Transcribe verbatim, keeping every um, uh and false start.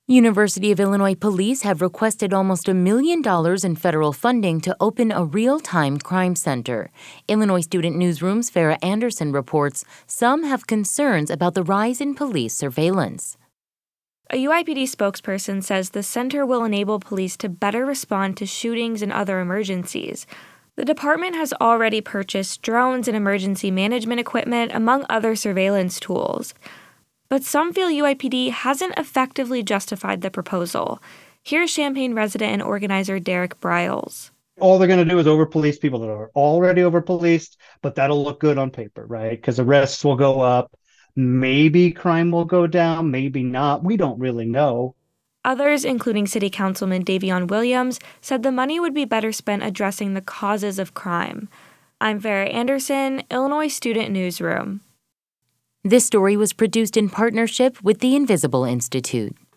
University of Illinois police have requested almost a million dollars in federal funding to open a real-time crime center. Illinois Student Newsroom's Farah Anderson reports some have concerns about the rise in police surveillance. A U I P D spokesperson says the center will enable police to better respond to shootings and other emergencies. The department has already purchased drones and emergency management equipment, among other surveillance tools. But some feel U I P D hasn't effectively justified the proposal. Here's Champaign resident and organizer Derek Briles. All they're going to do is over-police people that are already over-policed, but that'll look good on paper, right? Because arrests will go up. Maybe crime will go down, maybe not. We don't really know. Others, including City Councilman Davion Williams, said the money would be better spent addressing the causes of crime. I'm Farah Anderson, Illinois Student Newsroom. This story was produced in partnership with the Invisible Institute.